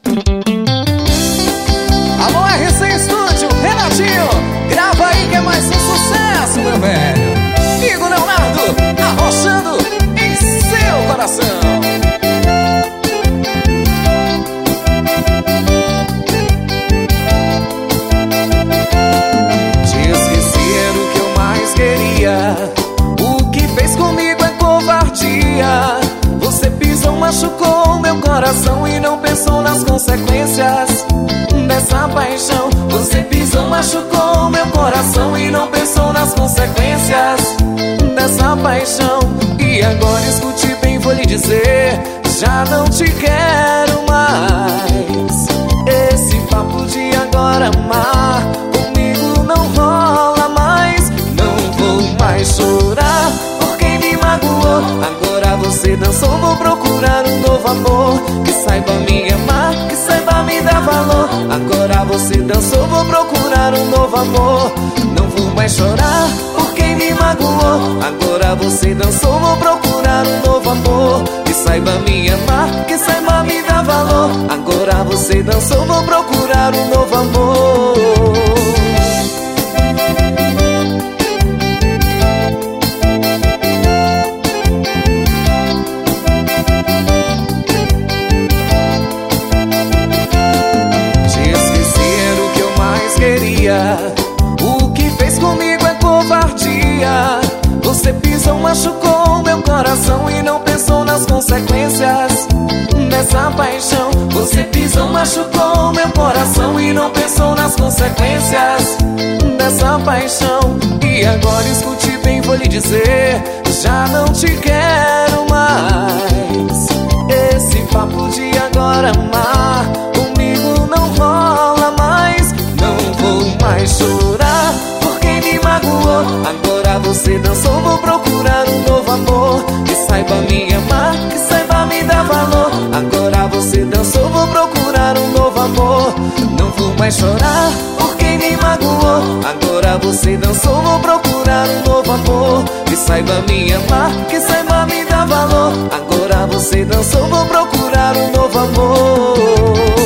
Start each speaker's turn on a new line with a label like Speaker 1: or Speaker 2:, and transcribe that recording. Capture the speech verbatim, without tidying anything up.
Speaker 1: Alô, R C Estúdio, Renatinho, grava aí que é mais um sucesso, meu velho. Igor Leonardo, arrochando em seu coração. Te esquecer o que eu mais queria. O que fez comigo é covardia. Você pisou, machucou meu coração e não pensou nas consequências dessa paixão. Você pisou, machucou meu coração e não pensou nas consequências dessa paixão. E agora escute bem, vou lhe dizer, já não te quero mais. Esse papo de agora amar comigo não rola mais. Não vou mais chorar por quem me magoou. Agora você dançou, vou procurar um novo amor que saiba me amar, que saiba me dar valor. Agora você dançou, vou procurar um novo amor. Não vou mais chorar por quem me magoou. Agora você dançou, vou procurar um novo amor que saiba me amar, que saiba me dar valor. Agora você dançou, vou procurar um novo amor. O que fez comigo é covardia. Você pisou, machucou meu coração e não pensou nas consequências dessa paixão. Você pisou, machucou meu coração e não pensou nas consequências dessa paixão. E agora escute bem, vou lhe dizer, já não te quero mais. Esse papo de agora amar comigo não rola mais. Não vou mais chorar por quem me magoou. Agora você dançou, vou procurar um novo amor que saiba me amar, que saiba me dar valor. Agora você dançou, vou procurar um novo amor. Não vou mais chorar por quem me magoou. Agora você dançou, vou procurar um novo amor que saiba me amar, que saiba me dar valor. Agora você dançou, vou procurar um novo amor.